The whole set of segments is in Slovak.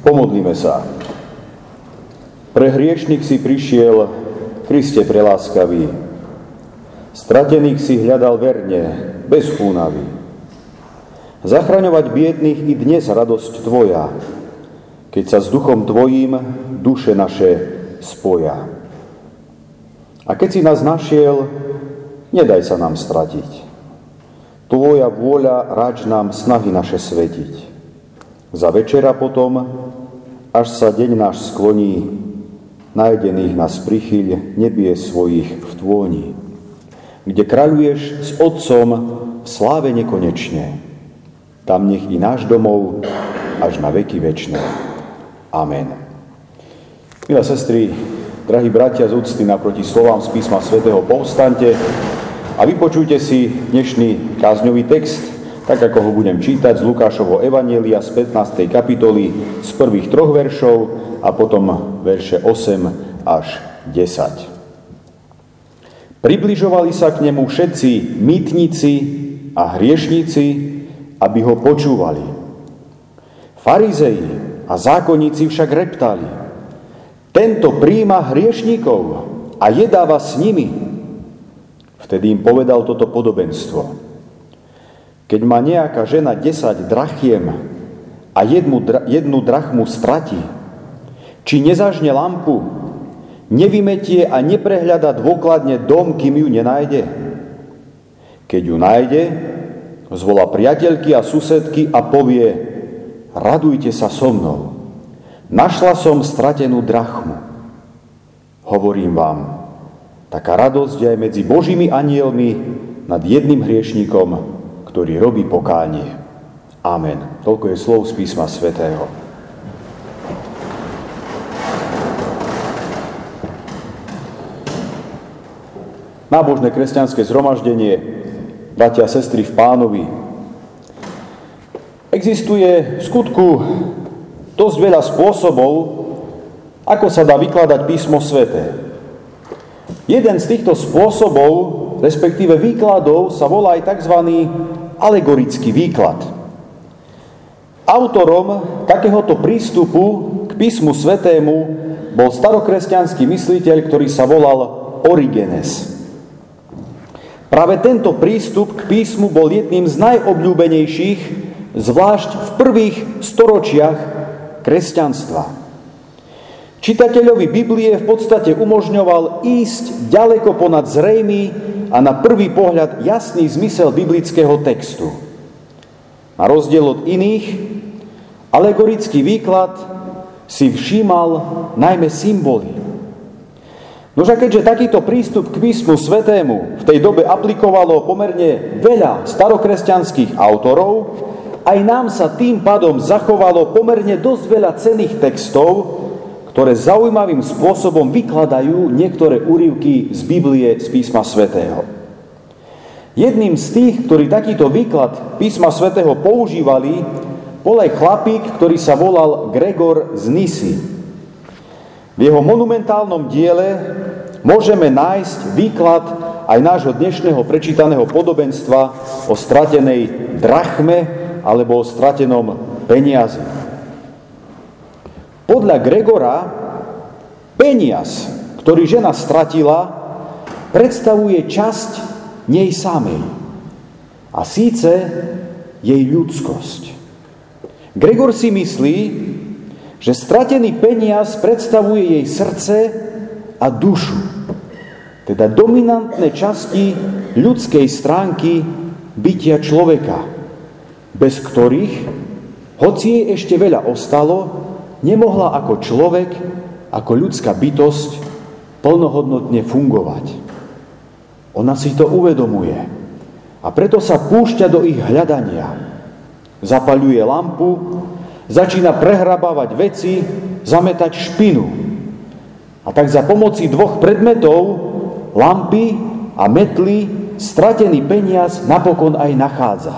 Pomodlíme sa. Pre hriešnik si prišiel, Kriste preláskavý. Stratených si hľadal verne, bez únavy. Zachraňovať biedných i dnes radosť Tvoja, keď sa s duchom Tvojím duše naše spoja. A keď si nás našiel, nedaj sa nám stratiť. Tvoja vôľa ráč nám snahy naše svetiť. Za večera potom, až sa deň náš skloní, nájdených nás prichyľ nebie svojich v tvôni, kde kráľuješ s Otcom v sláve nekonečne. Tam nech i náš domov až na veky večné. Amen. Milé sestry, drahí bratia z úcty naproti slovám z písma svätého, povstaňte a vypočujte si dnešný kázňový text, tak ako ho budem čítať z Lukášovho evanjelia z 15. kapitoly z prvých 3 veršov a potom verše 8 až 10. Približovali sa k nemu všetci mýtnici a hriešnici, aby ho počúvali. Farizei a zákonníci však reptali: tento prijíma hriešnikov a jedáva s nimi. Vtedy im povedal toto podobenstvo. Keď má nejaká žena 10 drachiem a jednu drachmu stratí, či nezažne lampu, nevymetie a neprehľada dôkladne dom, kým ju nenájde? Keď ju nájde, zvolá priateľky a susedky a povie: radujte sa so mnou, našla som stratenú drachmu. Hovorím vám, taká radosť je aj medzi Božími anjelmi nad jedným hriešnikom, ktorý robí pokánie. Amen. Toľko je slov z písma svätého. Nábožné kresťanské zhromaždenie, bratia a sestry v Pánovi. Existuje v skutku dosť veľa spôsobov, ako sa dá vykladať písmo sväté. Jeden z týchto spôsobov, respektíve výkladov, sa volá aj tzv. Alegorický výklad. Autorom takéhoto prístupu k písmu svätému bol starokresťanský mysliteľ, ktorý sa volal Origenes. Práve tento prístup k písmu bol jedným z najobľúbenejších, zvlášť v prvých storočiach kresťanstva. Čitateľovi Biblie v podstate umožňoval ísť ďaleko ponad zrejmý a na prvý pohľad jasný zmysel biblického textu. Na rozdiel od iných, alegorický výklad si všímal najmä symboly. Nože keďže takýto prístup k písmu svätému v tej dobe aplikovalo pomerne veľa starokresťanských autorov, aj nám sa tým pádom zachovalo pomerne dosť veľa cenných textov, ktoré zaujímavým spôsobom vykladajú niektoré úryvky z Biblie, z písma svätého. Jedným z tých, ktorí takýto výklad písma svätého používali, bol aj chlapík, ktorý sa volal Gregor z Nysy. V jeho monumentálnom diele môžeme nájsť výklad aj nášho dnešného prečítaného podobenstva o stratenej drachme alebo o stratenom peniazi. Podľa Gregora peniaz, ktorý žena stratila, predstavuje časť nej samej. A síce jej ľudskosť. Gregor si myslí, že stratený peniaz predstavuje jej srdce a dušu. Teda dominantné časti ľudskej stránky bytia človeka, bez ktorých, hoci jej ešte veľa ostalo, nemohla ako človek, ako ľudská bytosť plnohodnotne fungovať. Ona si to uvedomuje a preto sa púšťa do ich hľadania. Zapaľuje lampu, začína prehrabávať veci, zametať špinu. A tak za pomoci 2 predmetov, lampy a metly, stratený peniaz napokon aj nachádza.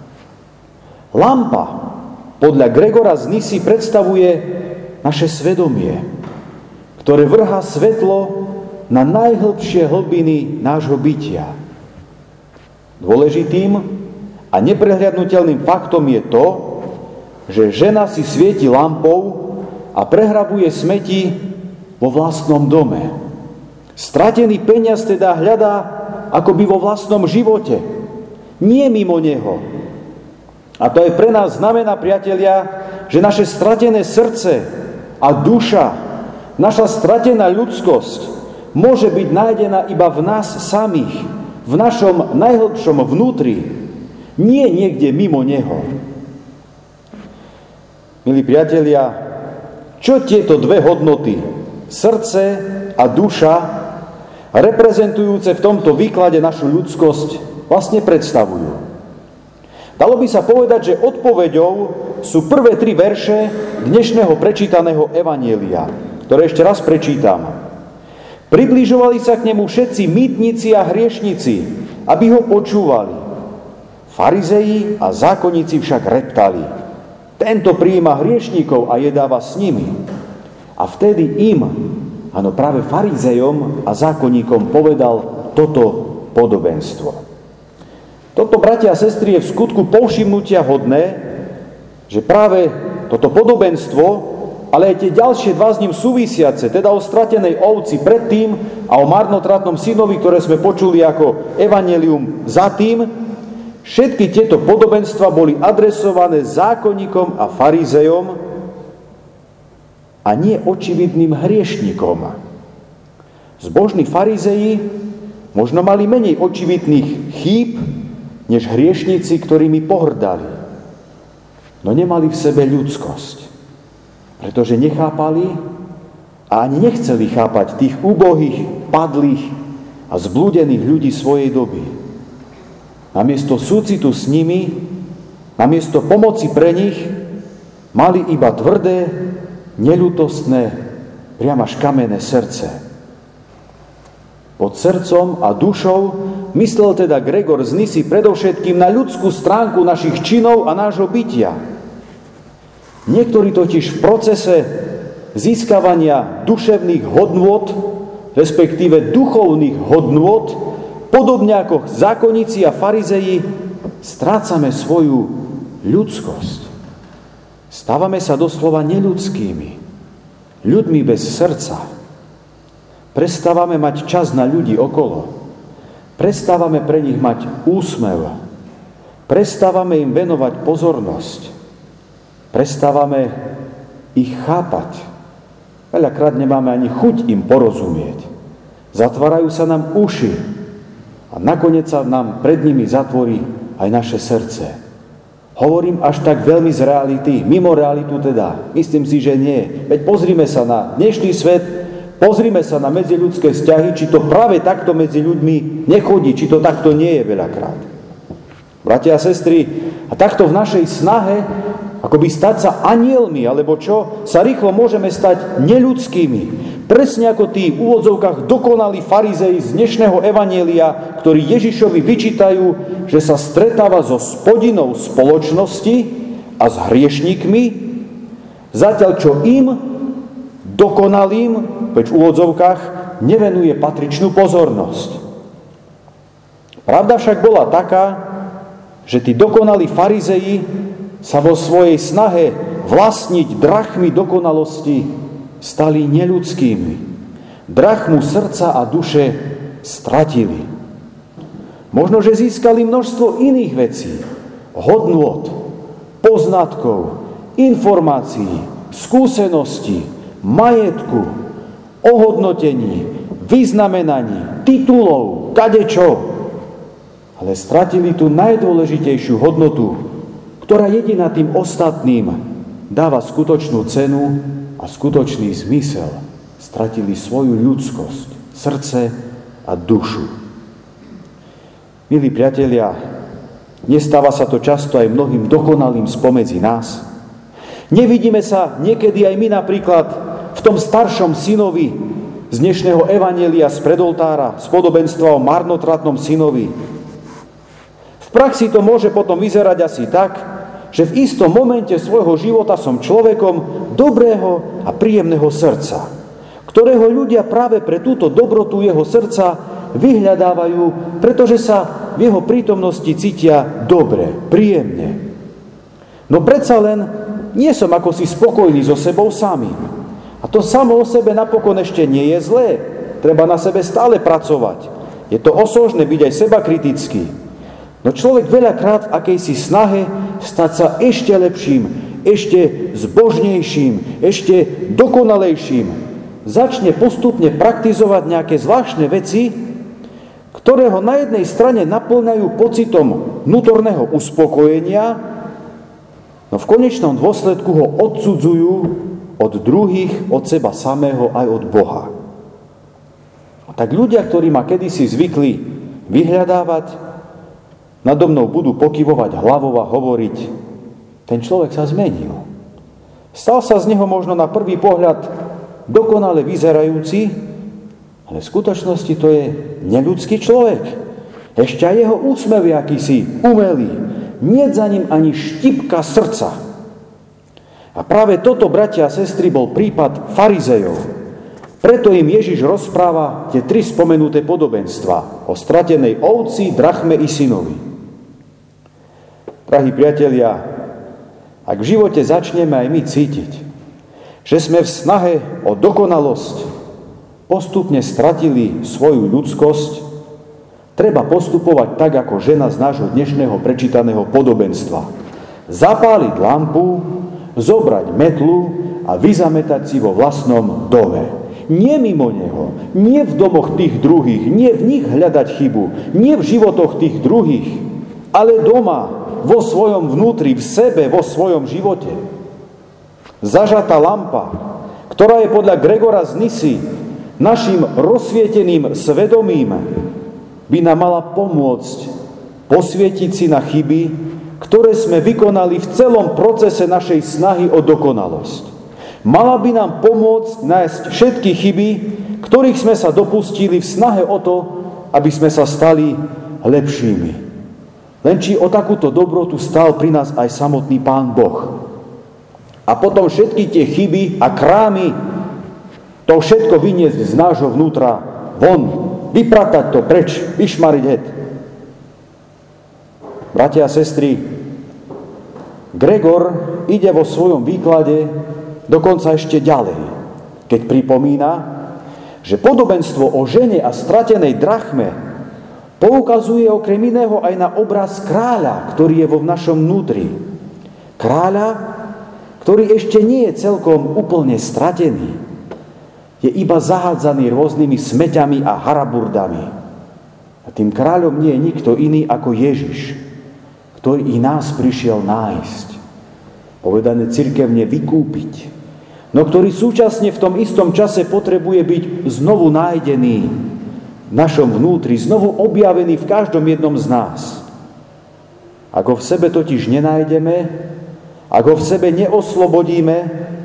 Lampa podľa Gregora z Nysy predstavuje naše svedomie, ktoré vrhá svetlo na najhlbšie hlbiny nášho bytia. Dôležitým a neprehliadnutelným faktom je to, že žena si svieti lampou a prehrabuje smeti vo vlastnom dome. Stratený peniaz teda hľadá akoby vo vlastnom živote, nie mimo neho. A to aj pre nás znamená, priatelia, že naše stratené srdce a duša, naša stratená ľudskosť môže byť nájdená iba v nás samých, v našom najhlbšom vnútri, nie niekde mimo neho. Milí priatelia, čo tieto dve hodnoty, srdce a duša, reprezentujúce v tomto výklade našu ľudskosť, vlastne predstavujú? Dalo by sa povedať, že odpoveďou sú prvé 3 verše dnešného prečítaného evanjelia, ktoré ešte raz prečítam. Približovali sa k nemu všetci mýtnici a hriešnici, aby ho počúvali. Farizeji a zákonníci však reptali: tento prijíma hriešnikov a jedáva s nimi. A vtedy im, áno, práve farizejom a zákonníkom povedal toto podobenstvo. Toto, bratia a sestry, je v skutku povšimnutia hodné, že práve toto podobenstvo, ale aj tie ďalšie 2 s ním súvisiace, teda o stratenej ovci predtým a o marnotratnom synovi, ktoré sme počuli ako evanjelium za tým, všetky tieto podobenstva boli adresované zákonníkom a farizejom a nie očividným hriešnikom. Zbožní farizeji možno mali menej očividných chýb, než hriešnici, ktorými pohrdali. No nemali v sebe ľudskosť, pretože nechápali a ani nechceli chápať tých úbohých, padlých a zblúdených ľudí svojej doby. Namiesto súcitu s nimi, namiesto pomoci pre nich, mali iba tvrdé, neľútostné, priam až kamenné srdce. Pod srdcom a dušou myslel teda Gregor z Nysy predovšetkým na ľudskú stránku našich činov a nášho bytia. Niektorí totiž v procese získavania duševných hodnôt, respektíve duchovných hodnôt, podobne ako zákonníci a farizeji, strácame svoju ľudskosť. Stávame sa doslova neľudskými, ľuďmi bez srdca. Prestávame mať čas na ľudí okolo. Prestávame pre nich mať úsmev. Prestávame im venovať pozornosť. Prestávame ich chápať. Veľakrát nemáme ani chuť im porozumieť. Zatvárajú sa nám uši a nakoniec sa nám pred nimi zatvorí aj naše srdce. Hovorím až tak veľmi z reality, mimo realitu teda. Myslím si, že nie. Veď pozrime sa na dnešný svet, pozrime sa na medziľudské vzťahy, či to práve takto medzi ľuďmi nechodí, či to takto nie je veľakrát. Bratia a sestry, a takto v našej snahe akoby stať sa anielmi, alebo čo, sa rýchlo môžeme stať neľudskými. Presne ako tí v úvodzovkách dokonalí farizeji z dnešného evanjelia, ktorí Ježišovi vyčítajú, že sa stretáva so spodinnou spoločnosti a s hriešnikmi, zatiaľ čo im, dokonalým, veď v úvodzovkách, nevenuje patričnú pozornosť. Pravda však bola taká, že tí dokonalí farizeji sa vo svojej snahe vlastniť drachmy dokonalosti stali neľudskými. Drachmu srdca a duše stratili. Možno, že získali množstvo iných vecí, hodnôt, poznatkov, informácií, skúseností, majetku, ohodnotení, vyznamenaní, titulov, kadečo. Ale stratili tú najdôležitejšiu hodnotu, ktorá jediná tým ostatným dáva skutočnú cenu a skutočný zmysel. Stratili svoju ľudskosť, srdce a dušu. Milí priatelia, nestáva sa to často aj mnohým dokonalým spomedzi nás. Nevidíme sa niekedy aj my napríklad v tom staršom synovi z dnešného evanjelia z predoltára, z podobenstva o marnotratnom synovi. V praxi to môže potom vyzerať asi tak, že v istom momente svojho života som človekom dobrého a príjemného srdca, ktorého ľudia práve pre túto dobrotu jeho srdca vyhľadávajú, pretože sa v jeho prítomnosti cítia dobre, príjemne. No predsa len nie som ako si spokojný so sebou samým. A to samo o sebe napokon ešte nie je zlé. Treba na sebe stále pracovať. Je to osožné byť aj sebakritický. No človek veľakrát v akejsi snahe stať sa ešte lepším, ešte zbožnejším, ešte dokonalejším, začne postupne praktizovať nejaké zvláštne veci, ktoré ho na jednej strane naplňajú pocitom vnútorného uspokojenia, no v konečnom dôsledku ho odsudzujú od druhých, od seba samého aj od Boha. Tak ľudia, ktorí ma kedysi zvykli vyhľadávať, nado mnou budú pokyvovať hlavou a hovoriť, ten človek sa zmenil. Stal sa z neho možno na prvý pohľad dokonale vyzerajúci, ale v skutočnosti to je neľudský človek. Ešte aj jeho úsmev je akýsi umelý. Nie za ním ani štipka srdca. A práve toto, bratia a sestry, bol prípad farizejov. Preto im Ježiš rozpráva tie 3 spomenuté podobenstva o stratenej ovci, drachme i synovi. Drahí priatelia, ak v živote začneme aj my cítiť, že sme v snahe o dokonalosť postupne stratili svoju ľudskosť, treba postupovať tak, ako žena z nášho dnešného prečítaného podobenstva. Zapáliť lampu, zobrať metlu a vyzametať si vo vlastnom dome. Nie mimo neho, nie v domoch tých druhých, nie v nich hľadať chybu, nie v životoch tých druhých, ale doma, vo svojom vnútri, v sebe, vo svojom živote. Zažatá lampa, ktorá je podľa Gregora z Nysy našim rozsvieteným svedomím, by nám mala pomôcť posvietiť si na chyby, ktoré sme vykonali v celom procese našej snahy o dokonalosť. Mala by nám pomôcť nájsť všetky chyby, ktorých sme sa dopustili v snahe o to, aby sme sa stali lepšími. Len či o takúto dobrotu stál pri nás aj samotný Pán Boh. A potom všetky tie chyby a krámy, to všetko vyniesť z nášho vnútra von, vypratať to preč, vyšmariť het. Bratia a sestry, Gregor ide vo svojom výklade dokonca ešte ďalej, keď pripomína, že podobenstvo o žene a stratenej drachme poukazuje okrem iného aj na obraz kráľa, ktorý je vo našom vnútri. Kráľa, ktorý ešte nie je celkom úplne stratený. Je iba zahádzaný rôznymi smeťami a haraburdami. A tým kráľom nie je nikto iný ako Ježiš, ktorý i nás prišiel nájsť. Povedané cirkevne vykúpiť. No ktorý súčasne v tom istom čase potrebuje byť znovu nájdený v našom vnútri, znovu objavený v každom jednom z nás. Ak ho v sebe totiž nenájdeme, ak ho v sebe neoslobodíme,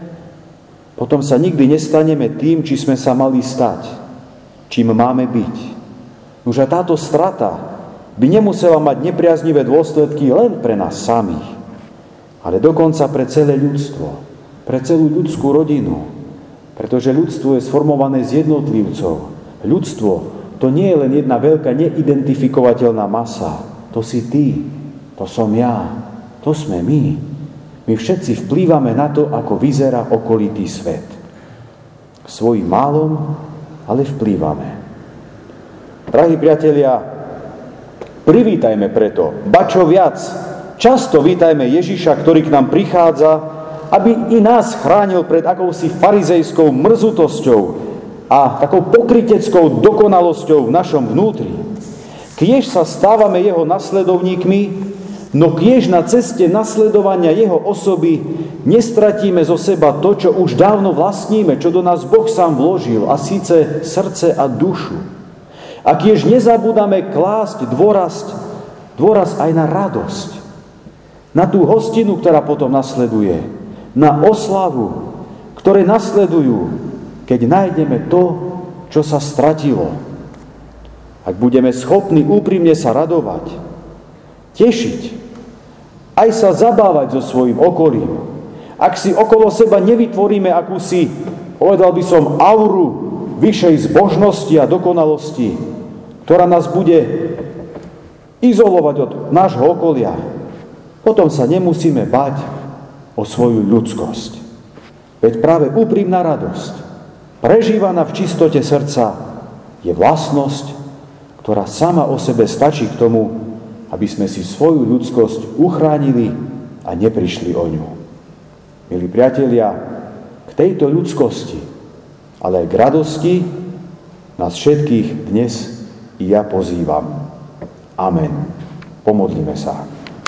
potom sa nikdy nestaneme tým, či sme sa mali stať, čím máme byť. Už a táto strata by nemusela mať nepriaznivé dôsledky len pre nás samých, ale dokonca pre celé ľudstvo, pre celú ľudskú rodinu, pretože ľudstvo je sformované z jednotlivcov. Ľudstvo to nie je len jedna veľká neidentifikovateľná masa. To si ty, to som ja, to sme my. My všetci vplývame na to, ako vyzerá okolitý svet. Svojím málom, ale vplývame. Drahí priatelia, privítajme preto, ba čo viac, často vítajme Ježiša, ktorý k nám prichádza, aby i nás chránil pred akousi farizejskou mrzutosťou a takou pokryteckou dokonalosťou v našom vnútri. Kiež sa stávame jeho nasledovníkmi, no kiež na ceste nasledovania jeho osoby nestratíme zo seba to, čo už dávno vlastníme, čo do nás Boh sám vložil, a síce srdce a dušu. A kiež nezabúdame klásť dôraz aj na radosť, na tú hostinu, ktorá potom nasleduje, na oslavu, ktoré nasledujú, keď nájdeme to, čo sa stratilo. Ak budeme schopní úprimne sa radovať, tešiť, aj sa zabávať so svojím okolím, ak si okolo seba nevytvoríme akúsi, povedal by som, auru vyššej zbožnosti a dokonalosti, ktorá nás bude izolovať od nášho okolia, potom sa nemusíme bať, o svoju ľudskosť. Veď práve úprimná radosť, prežívaná v čistote srdca, je vlastnosť, ktorá sama o sebe stačí k tomu, aby sme si svoju ľudskosť uchránili a neprišli o ňu. Milí priatelia, k tejto ľudskosti, ale aj k radosti nás všetkých dnes i ja pozývam. Amen. Pomodlíme sa.